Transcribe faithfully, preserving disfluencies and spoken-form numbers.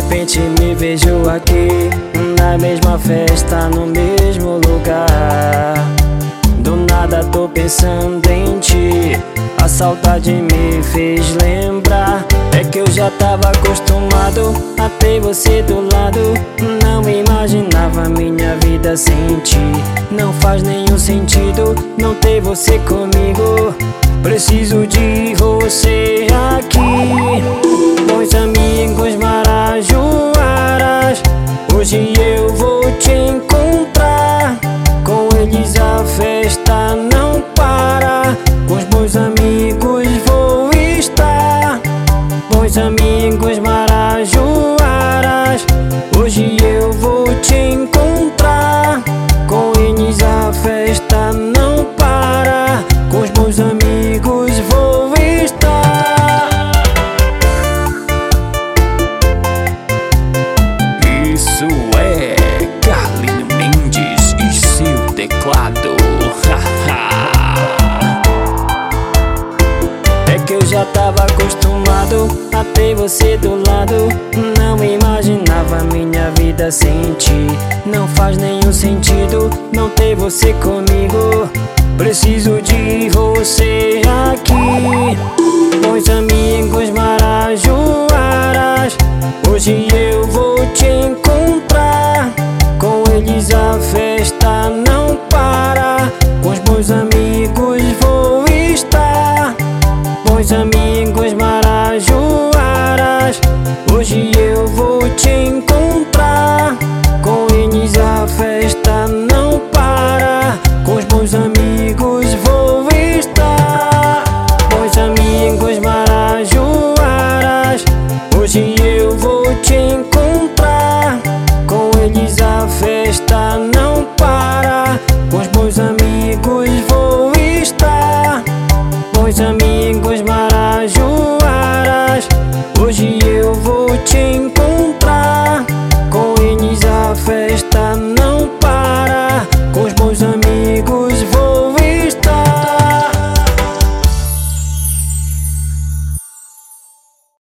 repente me vejo aqui, na mesma festa, no mesmo lugar. Do nada tô pensando em ti, a saudade me fez lembrar. É que eu já tava acostumado a ter você do lado. Não imaginava minha vida sem ti. Não faz nenhum sentido não ter você comigo. Preciso de você aqui. Bons amigos marajoaras, hoje eu vou te encontrar. Com eles a festa não para, com os bons amigos vou estar. Bons amigos marajoaras, hoje eu vou te encontrar. Com eles a festa não para, com os bons amigos vou estar. Isso é Carlinho Mendes e seu teclado. É que eu já tava acostumado a ter você do lado. Não imaginava minha vida sem ti. Não faz nenhum sentido não ter você comigo. Preciso de você aqui. Bons amigos marajoaras,